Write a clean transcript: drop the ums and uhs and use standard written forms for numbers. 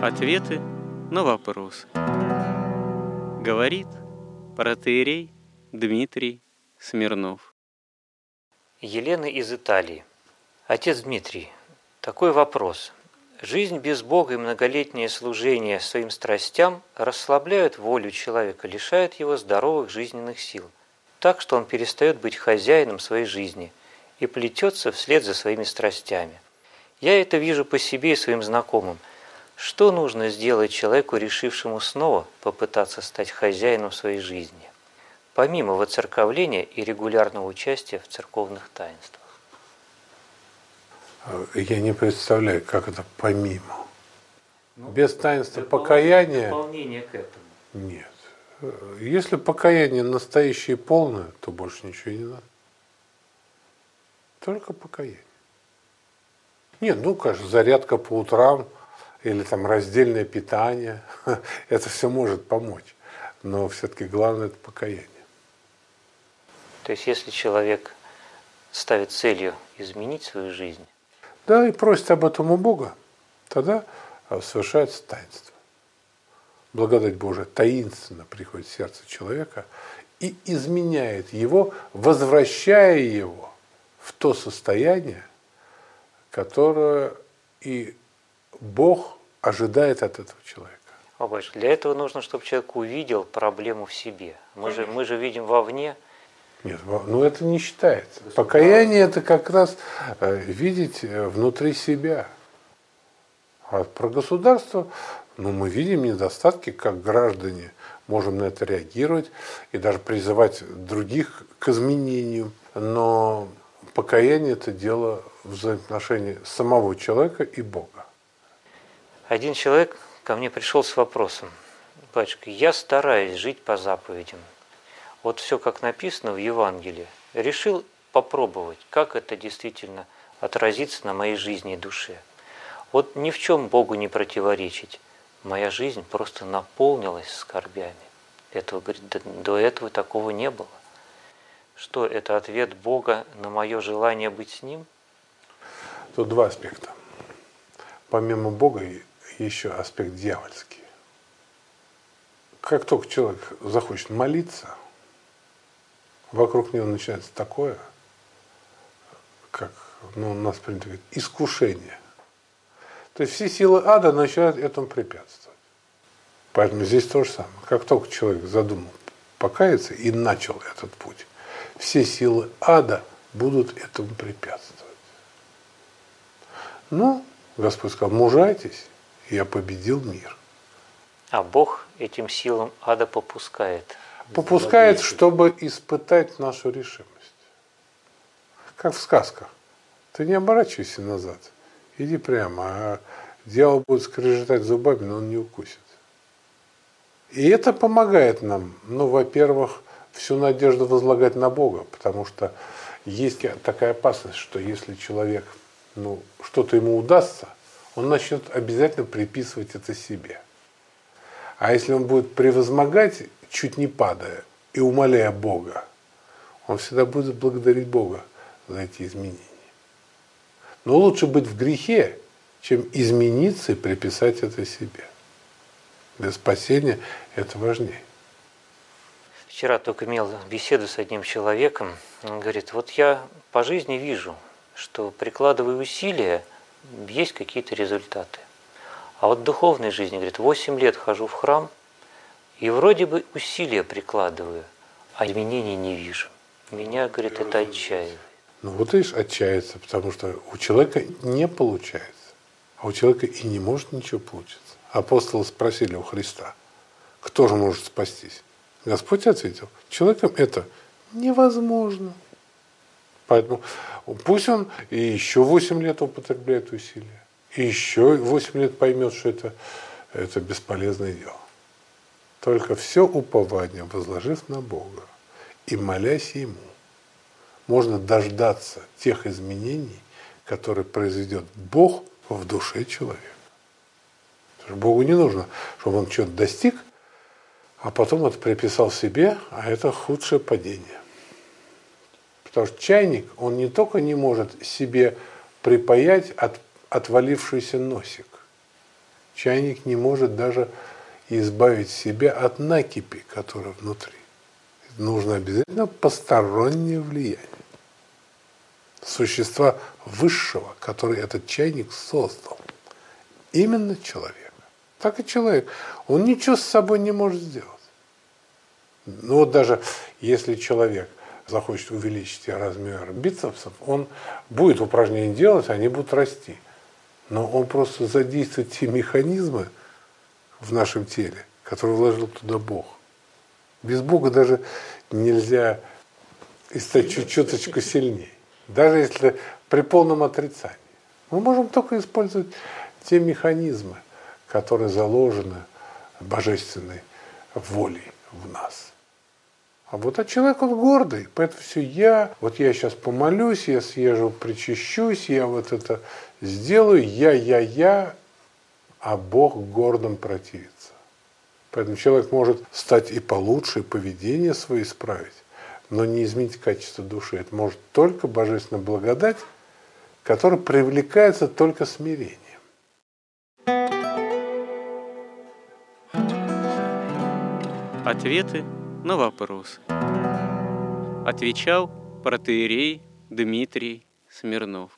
Ответы на вопросы. Говорит протоиерей Дмитрий Смирнов. Елена из Италии. Отец Дмитрий, такой вопрос. Жизнь без Бога и многолетнее служение своим страстям расслабляют волю человека, лишают его здоровых жизненных сил, так что он перестает быть хозяином своей жизни и плетется вслед за своими страстями. Я это вижу по себе и своим знакомым. Что нужно сделать человеку, решившему снова попытаться стать хозяином своей жизни, помимо воцерковления и регулярного участия в церковных таинствах? Я не представляю, как это помимо. Без таинства покаяния... Дополнение к этому. Нет. Если покаяние настоящее и полное, то больше ничего и не надо. Только покаяние. Нет, конечно, зарядка по утрам или там раздельное питание, это все может помочь. Но все-таки главное это покаяние. То есть, если человек ставит целью изменить свою жизнь, Да, и просит об этом у Бога, тогда совершается таинство. Благодать Божия таинственно приходит в сердце человека и изменяет его, возвращая его в то состояние, которое и Бог ожидает от этого человека. О, батюшка, для этого нужно, чтобы человек увидел проблему в себе. Мы же видим вовне. Нет, ну это не считается. Покаяние это как раз видеть внутри себя. А про государство, мы видим недостатки, как граждане можем на это реагировать и даже призывать других к изменению. Но покаяние это дело взаимоотношений самого человека и Бога. Один человек ко мне пришел с вопросом: батюшка, я стараюсь жить по заповедям. Вот все, как написано в Евангелии, решил попробовать, как это действительно отразится на моей жизни и душе. Вот ни в чем Богу не противоречить. Моя жизнь просто наполнилась скорбями. Этого, говорит, до этого такого не было. Что это ответ Бога на мое желание быть с Ним? Тут два аспекта. Помимо Бога еще аспект дьявольский. Как только человек захочет молиться, вокруг него начинается такое, как у нас принято говорить, искушение. То есть все силы ада начинают этому препятствовать. Поэтому здесь то же самое. Как только человек задумал покаяться и начал этот путь, все силы ада будут этому препятствовать. Господь сказал: мужайтесь, я победил мир. А Бог этим силам ада попускает. Попускает, чтобы испытать нашу решимость. Как в сказках. Ты не оборачивайся назад. Иди прямо, а дьявол будет скрежетать зубами, но он не укусит. И это помогает нам, во-первых, всю надежду возлагать на Бога, потому что есть такая опасность, что если человек, что-то ему удастся, он начнет обязательно приписывать это себе. А если он будет превозмогать, чуть не падая, и умоляя Бога, он всегда будет благодарить Бога за эти изменения. Но лучше быть в грехе, чем измениться и приписать это себе. Для спасения это важнее. Вчера только имел беседу с одним человеком. Он говорит: вот я по жизни вижу, что прикладывая усилия, есть какие-то результаты. А вот в духовной жизни, говорит, 8 лет хожу в храм, и вроде бы усилия прикладываю, а изменений не вижу. Меня, говорит, это отчаивает. Видишь, отчаяется, потому что у человека не получается. А у человека и не может ничего получиться. Апостолы спросили у Христа: кто же может спастись? Господь ответил: человеком это невозможно. Поэтому пусть он и еще 8 лет употребляет усилия, и еще 8 лет поймет, что это бесполезное дело. Только все упование возложив на Бога и молясь Ему, можно дождаться тех изменений, которые произведет Бог в душе человека. Потому что Богу не нужно, чтобы он что-то достиг, а потом это приписал себе, а это худшее падение. Потому что чайник, он не только не может себе припаять отвалившийся носик, Чайник не может даже избавить себя от накипи, которая внутри. Нужно обязательно постороннее влияние. Существа высшего, который этот чайник создал. Именно человека. Так и человек. Он ничего с собой не может сделать. Ну вот даже если человек захочет увеличить размер бицепсов, он будет упражнения делать, они будут расти. Но он просто задействует те механизмы в нашем теле, которые вложил туда Бог. Без Бога даже нельзя стать чуточку сильнее. Даже если при полном отрицании. Мы можем только использовать те механизмы, которые заложены божественной волей в нас. А человек, он гордый, поэтому все я сейчас помолюсь, я съезжу, причащусь, я вот это сделаю, я, а Бог гордым противится. Поэтому человек может стать и получше, и поведение свое исправить, но не изменить качество души. Это может только божественная благодать, которая привлекается только смирением. Ответы на вопросы. Отвечал протоиерей Дмитрий Смирнов.